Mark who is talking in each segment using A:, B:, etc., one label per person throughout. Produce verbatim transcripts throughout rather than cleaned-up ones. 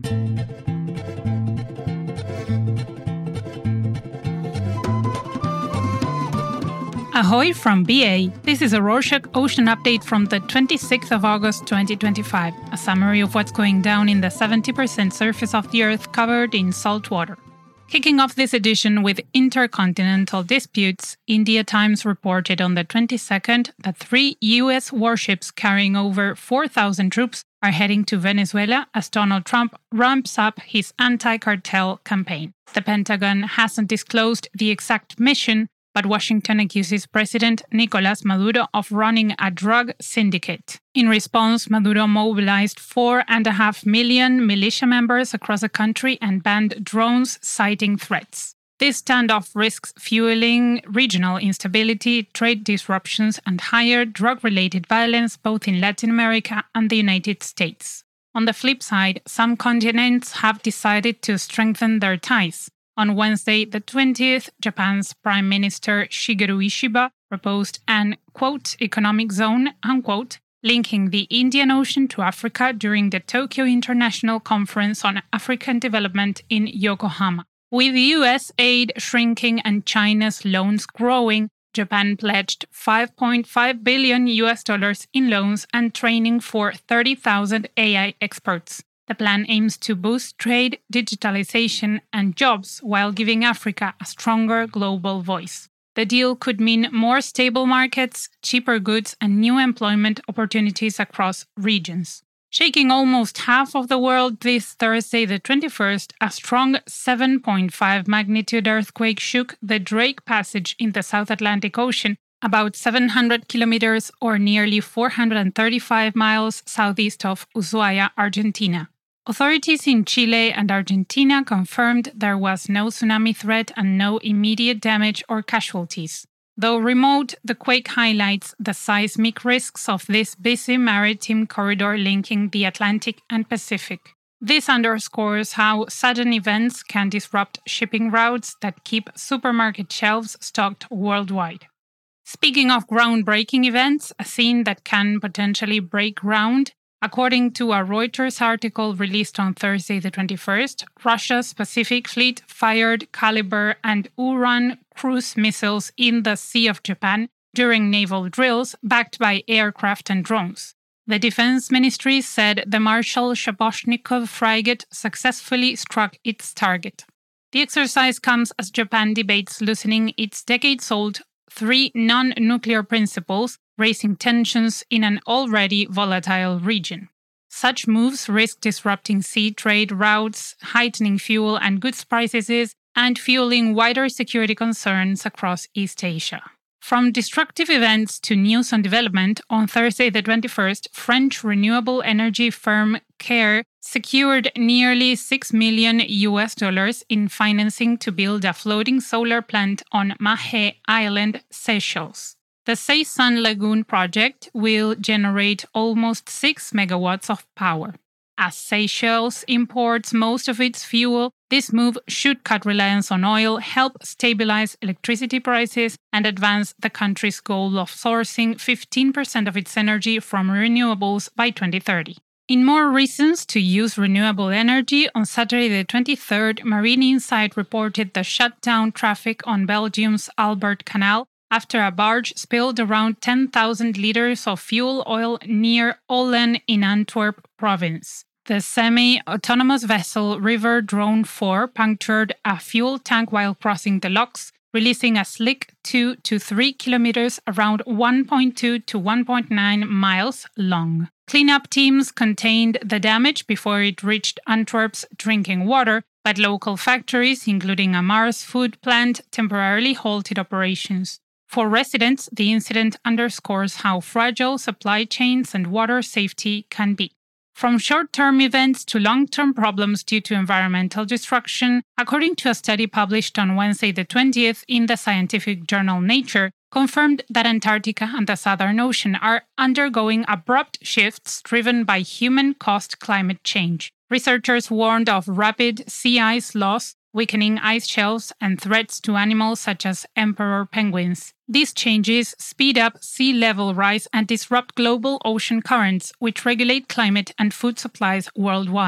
A: Ahoy from B A! This is a Rorschach Ocean Update from the twenty-sixth of August twenty twenty-five, a summary of what's going down in the seventy percent surface of the Earth covered in salt water. Kicking off this edition with intercontinental disputes, India Times reported on the twenty-second that three U S warships carrying over four thousand troops are heading to Venezuela as Donald Trump ramps up his anti-cartel campaign. The Pentagon hasn't disclosed the exact mission, but Washington accuses President Nicolas Maduro of running a drug syndicate. In response, Maduro mobilized four and a half million militia members across the country and banned drones citing threats. This standoff risks fueling regional instability, trade disruptions, and higher drug-related violence both in Latin America and the United States. On the flip side, some continents have decided to strengthen their ties. On Wednesday, the twentieth, Japan's Prime Minister Shigeru Ishiba proposed an, quote, economic zone, unquote, linking the Indian Ocean to Africa during the Tokyo International Conference on African Development in Yokohama. With U S aid shrinking and China's loans growing, Japan pledged five point five billion U S dollars in loans and training for thirty thousand A I experts. The plan aims to boost trade, digitalization, and jobs while giving Africa a stronger global voice. The deal could mean more stable markets, cheaper goods, and new employment opportunities across regions. Shaking almost half of the world this Thursday, the twenty-first, a strong seven point five magnitude earthquake shook the Drake Passage in the South Atlantic Ocean, about seven hundred kilometers or nearly four hundred thirty-five miles southeast of Ushuaia, Argentina. Authorities in Chile and Argentina confirmed there was no tsunami threat and no immediate damage or casualties. Though remote, the quake highlights the seismic risks of this busy maritime corridor linking the Atlantic and Pacific. This underscores how sudden events can disrupt shipping routes that keep supermarket shelves stocked worldwide. Speaking of groundbreaking events, a scene that can potentially break ground, according to a Reuters article released on Thursday the twenty-first, Russia's Pacific Fleet fired Caliber and Uran cruise missiles in the Sea of Japan during naval drills backed by aircraft and drones. The Defense Ministry said the Marshal Shaposhnikov frigate successfully struck its target. The exercise comes as Japan debates loosening its decades-old three non-nuclear principles, raising tensions in an already volatile region. Such moves risk disrupting sea trade routes, heightening fuel and goods prices, and fueling wider security concerns across East Asia. From destructive events to news on development, on Thursday the twenty-first, French renewable energy firm Care secured nearly six million U S dollars in financing to build a floating solar plant on Mahé Island, Seychelles. The Say-Sun Lagoon project will generate almost six megawatts of power. As Seychelles imports most of its fuel, this move should cut reliance on oil, help stabilize electricity prices, and advance the country's goal of sourcing fifteen percent of its energy from renewables by twenty thirty. In more reasons to use renewable energy, on Saturday the twenty-third, Marine Insight reported the shut down traffic on Belgium's Albert Canal after a barge spilled around ten thousand liters of fuel oil near Olen in Antwerp province. The semi-autonomous vessel River Drone four punctured a fuel tank while crossing the locks, releasing a slick two to three kilometers around one point two to one point nine miles long. Cleanup teams contained the damage before it reached Antwerp's drinking water, but local factories, including a Mars food plant, temporarily halted operations. For residents, the incident underscores how fragile supply chains and water safety can be. From short-term events to long-term problems due to environmental destruction, according to a study published on Wednesday the twentieth in the scientific journal Nature, confirmed that Antarctica and the Southern Ocean are undergoing abrupt shifts driven by human-caused climate change. Researchers warned of rapid sea ice loss, weakening ice shelves, and threats to animals such as emperor penguins. These changes speed up sea level rise and disrupt global ocean currents, which regulate climate and food supplies worldwide.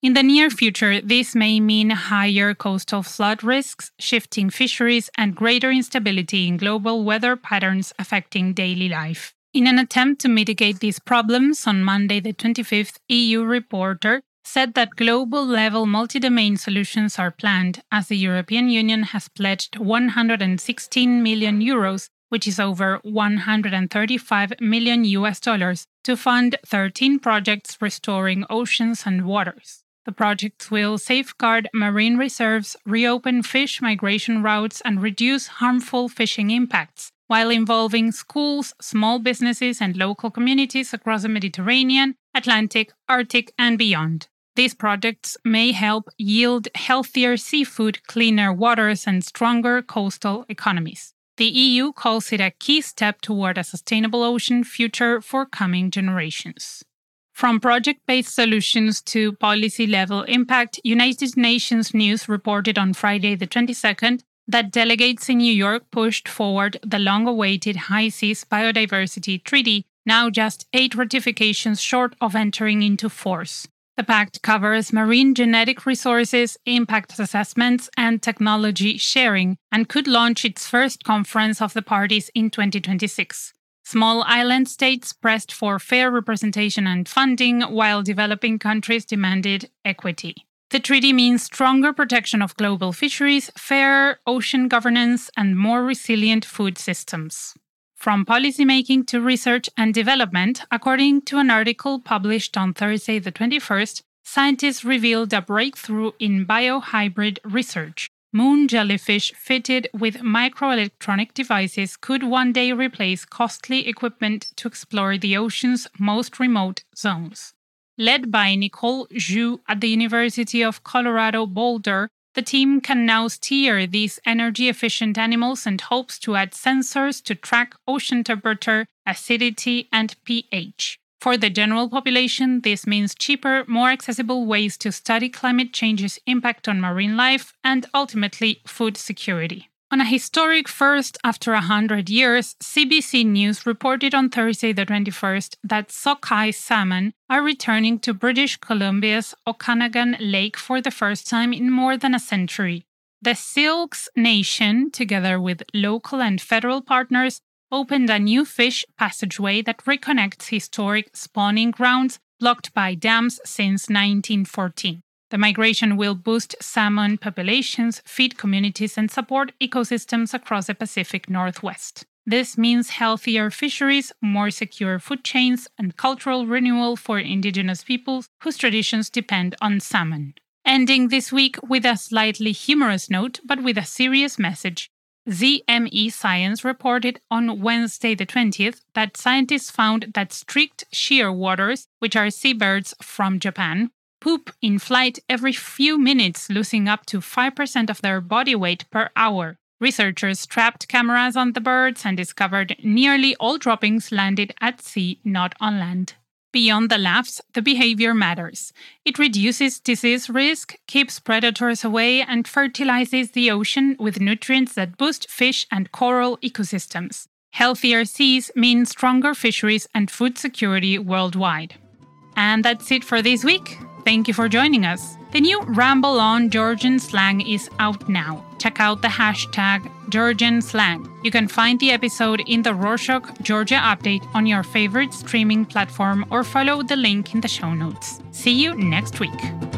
A: In the near future, this may mean higher coastal flood risks, shifting fisheries, and greater instability in global weather patterns affecting daily life. In an attempt to mitigate these problems, on Monday the twenty-fifth, E U reporter said that global-level multi-domain solutions are planned, as the European Union has pledged one hundred sixteen million euros, which is over one hundred thirty-five million U S dollars, to fund thirteen projects restoring oceans and waters. The projects will safeguard marine reserves, reopen fish migration routes, and reduce harmful fishing impacts, while involving schools, small businesses, and local communities across the Mediterranean, Atlantic, Arctic, and beyond. These projects may help yield healthier seafood, cleaner waters, and stronger coastal economies. The E U calls it a key step toward a sustainable ocean future for coming generations. From project-based solutions to policy-level impact, United Nations News reported on Friday the twenty-second that delegates in New York pushed forward the long-awaited High Seas Biodiversity Treaty, now just eight ratifications short of entering into force. The pact covers marine genetic resources, impact assessments, and technology sharing, and could launch its first conference of the parties in twenty twenty-six. Small island states pressed for fair representation and funding, while developing countries demanded equity. The treaty means stronger protection of global fisheries, fairer ocean governance, and more resilient food systems. From policymaking to research and development, according to an article published on Thursday the twenty-first, scientists revealed a breakthrough in biohybrid research. Moon jellyfish fitted with microelectronic devices could one day replace costly equipment to explore the ocean's most remote zones. Led by Nicole Zhu at the University of Colorado Boulder, the team can now steer these energy-efficient animals and hopes to add sensors to track ocean temperature, acidity, and pH. For the general population, this means cheaper, more accessible ways to study climate change's impact on marine life and, ultimately, food security. On a historic first after one hundred years, C B C News reported on Thursday the twenty-first that sockeye salmon are returning to British Columbia's Okanagan Lake for the first time in more than a century. The Silks Nation, together with local and federal partners, opened a new fish passageway that reconnects historic spawning grounds blocked by dams since nineteen fourteen. The migration will boost salmon populations, feed communities, and support ecosystems across the Pacific Northwest. This means healthier fisheries, more secure food chains, and cultural renewal for indigenous peoples whose traditions depend on salmon. Ending this week with a slightly humorous note, but with a serious message. Z M E Science reported on Wednesday the twentieth that scientists found that streaked shearwaters, which are seabirds from Japan, poop in flight every few minutes, losing up to five percent of their body weight per hour. Researchers strapped cameras on the birds and discovered nearly all droppings landed at sea, not on land. Beyond the laughs, the behavior matters. It reduces disease risk, keeps predators away, and fertilizes the ocean with nutrients that boost fish and coral ecosystems. Healthier seas mean stronger fisheries and food security worldwide. And that's it for this week. Thank you for joining us. The new Ramble On Georgian Slang is out now. Check out the hashtag Georgian Slang. You can find the episode in the Rorschach Georgia update on your favorite streaming platform or follow the link in the show notes. See you next week.